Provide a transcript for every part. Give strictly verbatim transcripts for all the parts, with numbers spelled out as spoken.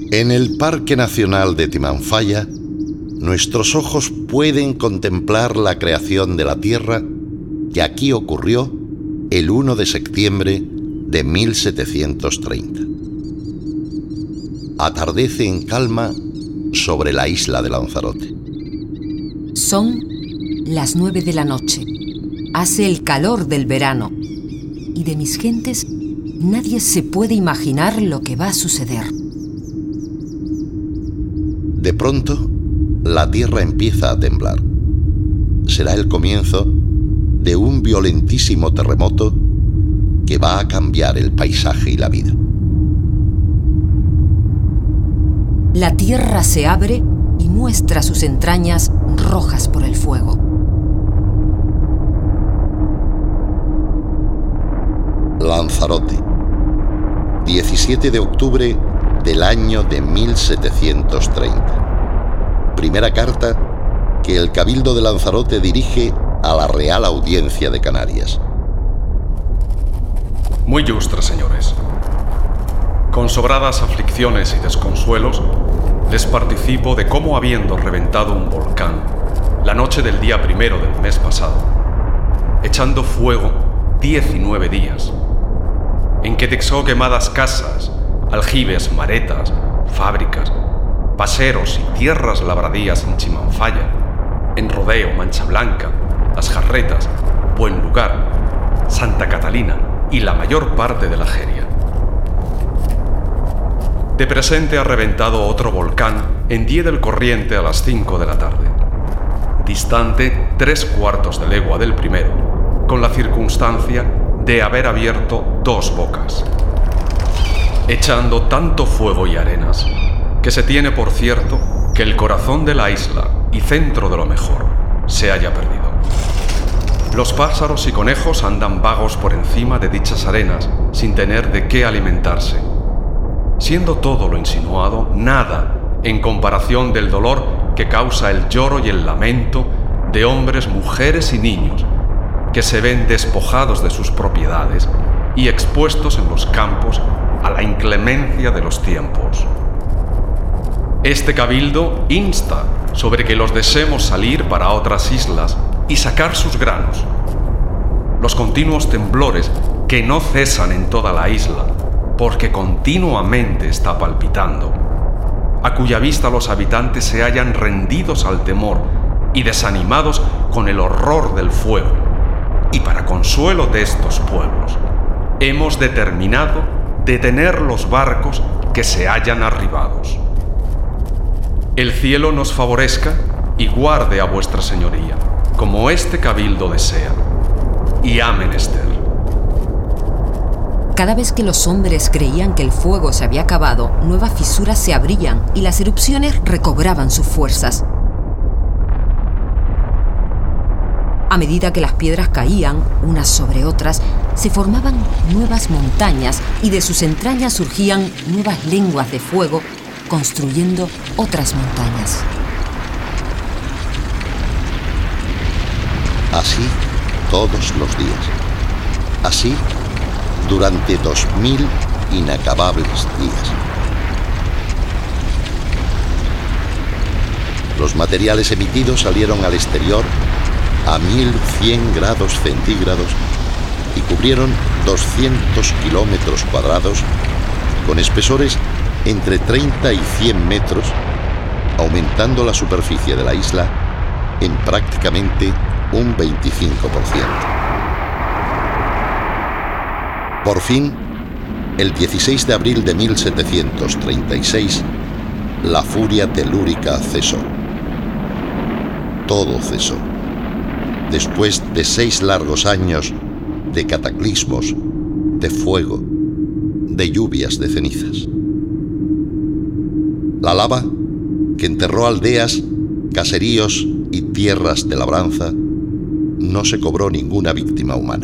En el Parque Nacional de Timanfaya, nuestros ojos pueden contemplar la creación de la Tierra que aquí ocurrió el primero de septiembre de mil setecientos treinta. Atardece en calma sobre la isla de Lanzarote. Son las nueve de la noche. Hace el calor del verano. Y de mis gentes, nadie se puede imaginar lo que va a suceder. De pronto, la tierra empieza a temblar. Será el comienzo de un violentísimo terremoto que va a cambiar el paisaje y la vida. La tierra se abre y muestra sus entrañas rojas por el fuego. Lanzarote, diecisiete de octubre del año de mil setecientos treinta. Primera carta que el Cabildo de Lanzarote dirige a la Real Audiencia de Canarias. Muy ilustres señores, con sobradas aflicciones y desconsuelos, les participo de cómo, habiendo reventado un volcán la noche del día primero del mes pasado, echando fuego diecinueve días, en que dejó quemadas casas, aljibes, maretas, fábricas, paseros y tierras labradías en Timanfaya, en Rodeo, Mancha Blanca, Las Jarretas, Buen Lugar, Santa Catalina y la mayor parte de la Jeria. De presente ha reventado otro volcán en Dié del Corriente a las cinco de la tarde, distante tres cuartos de legua del primero, con la circunstancia de haber abierto dos bocas, echando tanto fuego y arenas, que se tiene por cierto que el corazón de la isla y centro de lo mejor se haya perdido. Los pájaros y conejos andan vagos por encima de dichas arenas sin tener de qué alimentarse, siendo todo lo insinuado nada en comparación del dolor que causa el lloro y el lamento de hombres, mujeres y niños que se ven despojados de sus propiedades y expuestos en los campos a la inclemencia de los tiempos. Este cabildo insta sobre que los dejemos salir para otras islas y sacar sus granos. Los continuos temblores que no cesan en toda la isla, porque continuamente está palpitando, a cuya vista los habitantes se hallan rendidos al temor y desanimados con el horror del fuego. Y para consuelo de estos pueblos, hemos determinado detener los barcos que se hallan arribados. El cielo nos favorezca y guarde a vuestra señoría, como este cabildo desea, y ha menester. Cada vez que los hombres creían que el fuego se había acabado, nuevas fisuras se abrían y las erupciones recobraban sus fuerzas. A medida que las piedras caían, unas sobre otras, se formaban nuevas montañas y de sus entrañas surgían nuevas lenguas de fuego, construyendo otras montañas. Así todos los días. Así durante dos mil inacabables días. Los materiales emitidos salieron al exterior a mil cien grados centígrados y cubrieron doscientos kilómetros cuadrados con espesores entre treinta y cien metros, aumentando la superficie de la isla en prácticamente un veinticinco por ciento. Por fin, el dieciséis de abril de mil setecientos treinta y seis, la furia telúrica cesó. Todo cesó. Después de seis largos años de cataclismos, de fuego, de lluvias de cenizas. La lava, que enterró aldeas, caseríos y tierras de labranza, no se cobró ninguna víctima humana.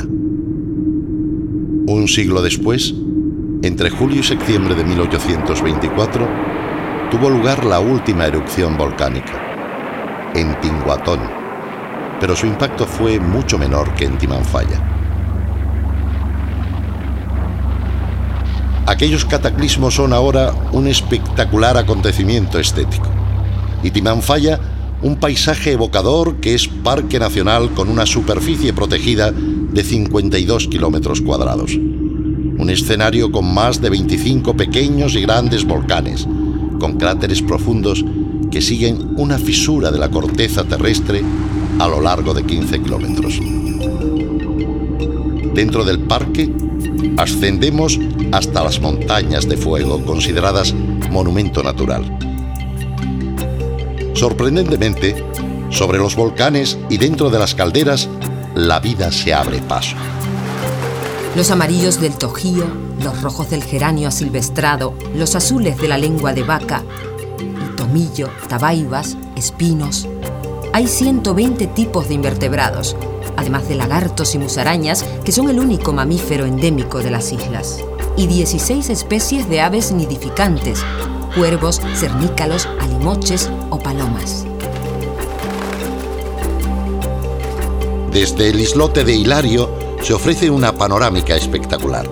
Un siglo después, entre julio y septiembre de mil ochocientos veinticuatro, tuvo lugar la última erupción volcánica, en Tinguatón, pero su impacto fue mucho menor que en Timanfaya. Aquellos cataclismos son ahora un espectacular acontecimiento estético. Y Timanfaya, un paisaje evocador que es parque nacional con una superficie protegida de cincuenta y dos kilómetros cuadrados. Un escenario con más de veinticinco pequeños y grandes volcanes, con cráteres profundos que siguen una fisura de la corteza terrestre a lo largo de quince kilómetros. Dentro del parque, ascendemos hasta las montañas de fuego, consideradas monumento natural. Sorprendentemente, sobre los volcanes y dentro de las calderas, la vida se abre paso. Los amarillos del tojío, los rojos del geranio asilvestrado, los azules de la lengua de vaca, el tomillo, tabaibas, espinos. Hay ciento veinte tipos de invertebrados, además de lagartos y musarañas, que son el único mamífero endémico de las islas, y dieciséis especies de aves nidificantes, cuervos, cernícalos, alimoches o palomas. Desde el islote de Hilario se ofrece una panorámica espectacular.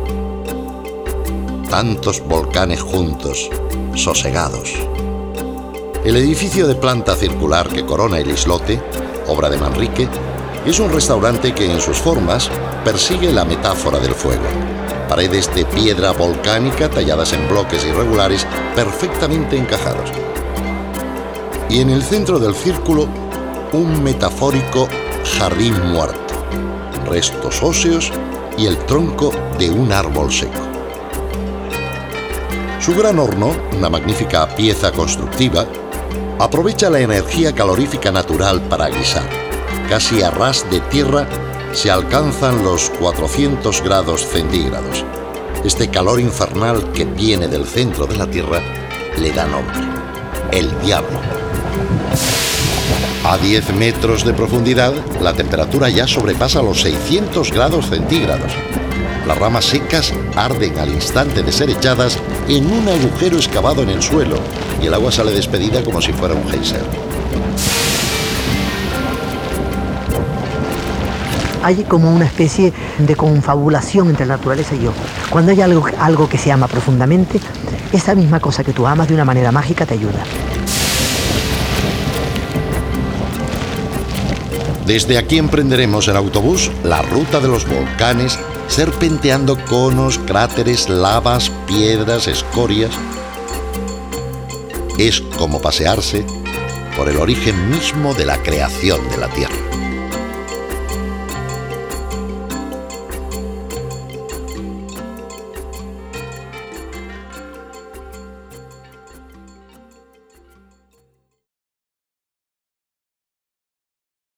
Tantos volcanes juntos, sosegados. El edificio de planta circular que corona el islote, obra de Manrique, es un restaurante que en sus formas persigue la metáfora del fuego. Paredes de piedra volcánica talladas en bloques irregulares perfectamente encajados. Y en el centro del círculo, un metafórico jardín muerto, restos óseos y el tronco de un árbol seco. Su gran horno, una magnífica pieza constructiva, aprovecha la energía calorífica natural para guisar. Casi a ras de tierra se alcanzan los cuatrocientos grados centígrados. Este calor infernal que viene del centro de la Tierra le da nombre: el diablo. A diez metros de profundidad, la temperatura ya sobrepasa los seiscientos grados centígrados. Las ramas secas arden al instante de ser echadas en un agujero excavado en el suelo y el agua sale despedida como si fuera un geyser. Hay como una especie de confabulación entre la naturaleza y yo. Cuando hay algo, algo que se ama profundamente, esa misma cosa que tú amas de una manera mágica te ayuda. Desde aquí emprenderemos en autobús la ruta de los volcanes, serpenteando conos, cráteres, lavas, piedras, escorias. Es como pasearse por el origen mismo de la creación de la Tierra.